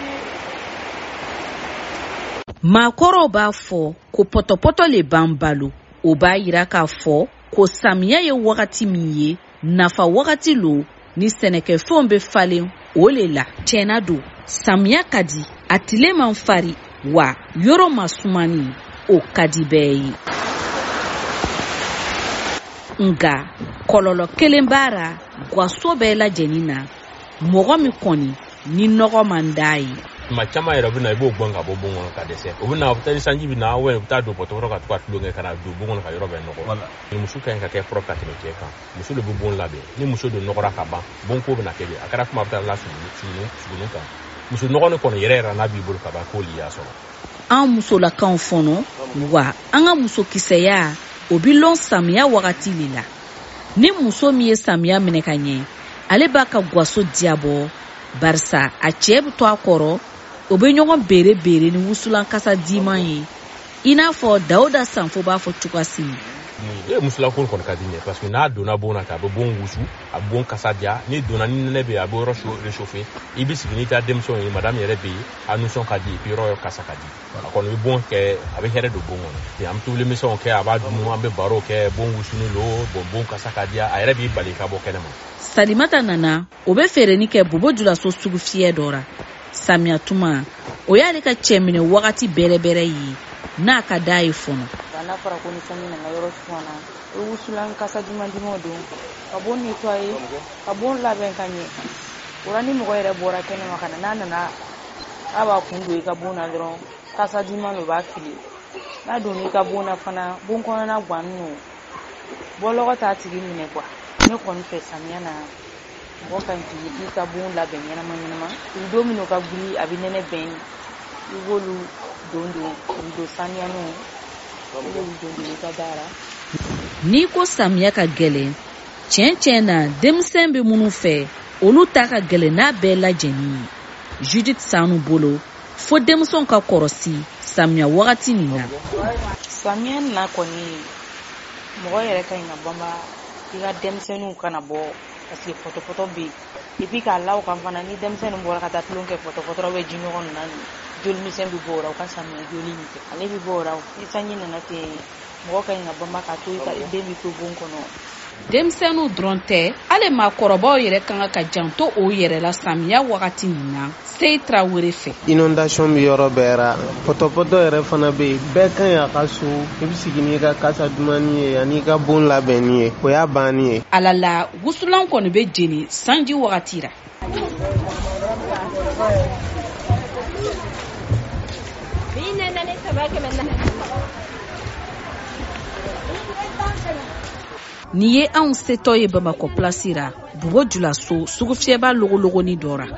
Maakɔrɔw b'a fɔ ko pɔtɔpɔtɔ le b'an balo. O b'a yira k'a fɔ ko samiya ye wagati min ye, nafa wagati lo ni sɛnɛkɛfɛnw bɛ falen o le la. Tiɲɛna don, samiya ka di, a tile man fari, wa yɔrɔ ma sumani, o ka di bɛɛ ye. Nga kɔlɔlɔ kelen b'a ra gaso bɛɛ lajɛlen na, mɔgɔ min kɔni ni nɔgɔ man d'a ye. Ma caman yɛrɛ bɛ na i b'o gbɔn ka bɔ bon kɔnɔ ka dɛsɛ. O bɛ na o bɛ taa ni sanji bɛ na, u bɛ taa don pɔtɔpɔtɔ ka to ka tulonkɛ ka na don bon kɔnɔ ka yɔrɔ bɛɛ nɔgɔ. Ni muso ka ɲi ka kɛ propre ka tɛmɛ cɛ kan. Muso de bɛ bon labɛn. Ni muso don nɔgɔra ka ban, bon ko bɛ na kɛ de. A kɛra kuma bɛ taa la sugunu kan. Muso nɔgɔ ni kɔni yɛrɛ n'a b'i bolo ka ban k'o li y'a sɔrɔ. An musolakaw fɔnɔ, wa an ka musokisɛya o bi lɔn samiya wagati le la. Ni muso min ye samiya minɛ ka ɲɛ, ale b'a ka gaso diabɔ, barisa a cɛ bɛ to a kɔrɔ, o bɛ ɲɔgɔn bere ni wusulan kasa diman ye. I n'a fɔ Dawuda Sanfo b'a fɔ cogoyasi min. Musolako kɔni ka di ɲɛ parce que n'a donna bon na ka bɛ bon wusu, a bon kasa diya, ni donna ni nɛnɛ bɛ a bɛ yɔrɔ réchauffer. I bɛ sigi n'i ta denmisɛnw ye, madame yɛrɛ bɛ yen, a nisɔn ka di, et puis yɔrɔ kasa ka di. A kɔni bɛ bon kɛ, a bɛ hɛrɛ don bon kɔnɔ. An bɛ tobili misɛnw kɛ, a b'a dun, an bɛ baro kɛ, bon wusuni lo, bon kasa ka diya, a yɛrɛ b'i bali ka bɔ kɛnɛma. Salimata nana, o bɛ feereni kɛ Bobo Julaso sugu fiyɛ dɔ ra. Samiya tuma, o y'ale ka cɛ minɛ wagati bɛrɛ ye, n'a ka d'a ye fɔnɔ. N'a fɔra ko ni sanji nana yɔrɔ sumana, o ye wusulan kasa diman don, ka bon nettoyer, ka bon labɛn ka ɲɛ. O la ni mɔgɔ yɛrɛ bɔra kɛnɛma ka na, n'a nana, a b'a kun don i ka bon na dɔrɔn, kasa diman o b'a fili. N'a donna i ka bon na fana, bon kɔnɔna guwanin no, bɔlɔgɔ t'a tigi minɛ quoi. Ne kɔni fɛ samiya na, mɔgɔ ka ɲi ka bon labɛn ɲɛnama. Don min o ka guli a bɛ nɛnɛ bɛn, i b'olu don saniyaniw. N'i ko samiya ka gɛlɛn, tiɲɛ na denmisɛn bɛ minnu fɛ, olu ta ka gɛlɛn n'a bɛɛ lajɛlen ye. Judith Sanu bolo, fo denmisɛnw ka kɔrɔsi samiya wagati nin na. Samiya na kɔni, mɔgɔ yɛrɛ ka ɲi ka banba, i ka denmisɛnninw kana bɔ, parce que pɔtɔpɔtɔ bɛ yen. Et puis k'a la o kan fana, ni denmisɛnnin bɔra ka taa tulon kɛ pɔtɔpɔtɔ bɛ ji ɲɔgɔn na, joli misɛn bɛ bɔ o la, o ka samiya joli min kɛ. Ale bɛ bɔ o la, ni sanji nana ten, mɔgɔ ka ɲi ka banba ka to i den bɛ to bon kɔnɔ. Denmisɛnninw dɔrɔn tɛ, hali maakɔrɔbaw yɛrɛ kan ka janto o yɛrɛ la samiya wagati nin na. Seyi Tarawele fɛ. Inondation bɛ yɔrɔ bɛɛ ra, pɔtɔpɔtɔ yɛrɛ fana bɛ yen, bɛɛ ka ɲi a ka so, i bɛ sigi n'i ka kasa dumani ye ani ka bon labɛnni ye, o y'a bannen ye. Ala la, wusulan kɔni bɛ jeni sanji wagati ra. Ni ye anw setɔ ye Bamakɔ place ra, Bobo Julaso sugu fiyɛba logologoni dɔ ra.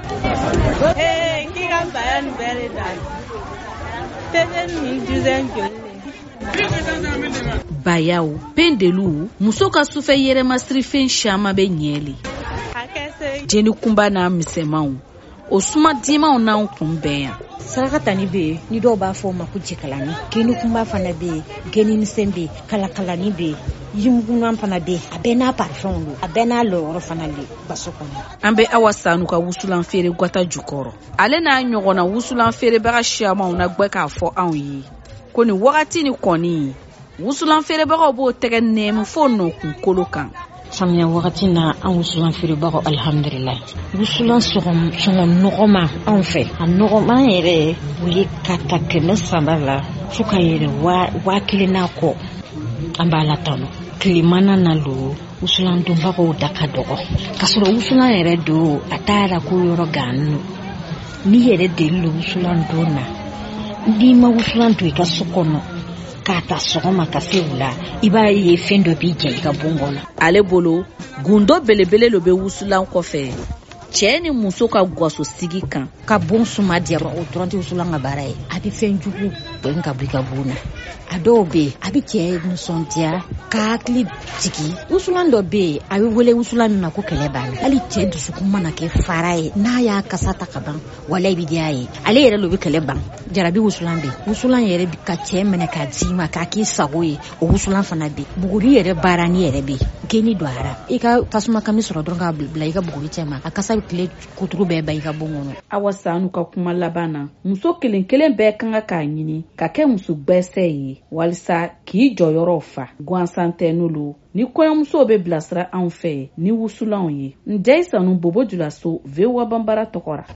Bayaw, pendelu, muso ka sufɛ yɛrɛmasirifɛn caman bɛ ɲɛli. Jeni kunba n'a misɛmanw, o suma dimanw n'anw kun bɛn yan. Saraka tani bɛ yen, ni dɔw b'a fɔ o ma ko jikalani. Geni kunba fana bɛ yen, geni misɛn bɛ yen, kalakalani bɛ yen, yirimugunan fana bɛ yen. A bɛɛ n'a parfɛnw don, a bɛɛ n'a lɔyɔrɔ fana le baso kɔnɔ. An bɛ Awa Sanu ka wusulan feere Gwata jukɔrɔ. Ale n'a ɲɔgɔnna wusulan feerebaga siamanw na gbɛ k'a fɔ anw ye ko ni wagati ni kɔni, wusulan feerebagaw b'o tɛgɛ nɛɛmu fo nɔkun kolo kan. Samiya wagati na an wusulan feerebagaw alhamdulillah. Wusulan sɔngɔ nɔgɔma anw fɛ. A nɔgɔma yɛrɛ u ye ka ta 300 la fo ka yɛrɛ 1000 n'a kɔ. An b'a la tanu. Tilemana na lo wusulan donbagaw da ka dɔgɔ. Ka sɔrɔ wusulan yɛrɛ don a taara ko yɔrɔ gan. Ni yɛrɛ deli lo wusulan don na. N'i ma wusulan don i ka so kɔnɔ k'a ta sɔgɔma ka se wula, i b'a ye fɛn dɔ b'i jɛ i ka bon kɔnɔ. Ale bolo, gundo belebele lo bɛ wusulan kɔfɛ. Cɛ ni muso ka gaso sigi kan, ka bon suma diya o dɔrɔn tɛ wusulan ka baara ye. A bɛ fɛn jugu bɛn ka bɔ i ka bon na a dɔw bɛ yen a bɛ cɛ nisɔndiya ka hakili jigi wusulan dɔ bɛ yen a bɛ wele wusulan min ma ko kɛlɛ banna hali cɛ dusukun mana kɛ fara ye n'a y'a kasa ta ka ban wala i bɛ diya ye ale yɛrɛ de bɛ kɛlɛ ban jarabi wusulan bɛ wusulan yɛrɛ ka cɛ minɛ k'a d'i ma k'a k'i sago ye o wusulan fana bɛ buguri yɛrɛ baara ni yɛrɛ bɛ geni don ara i ka tasuma kami sɔrɔ dɔrɔn k'a bila i ka buguri cɛ ma a kasa bɛ tile kuturu bɛɛ ba i ka bon kɔnɔ. Awa Sanu ka kuma laban na muso kelen kelen bɛɛ kan k'a ɲini ka kɛ muso gbɛsɛ ye walisa k'i jɔyɔrɔ fa gansan tɛ n'olu ni kɔɲɔmusow bɛ bilasira anw fɛ ni wusulanw ye. Njɛyi Sanu Bobo Julaso VOA Banbara tɔgɔra.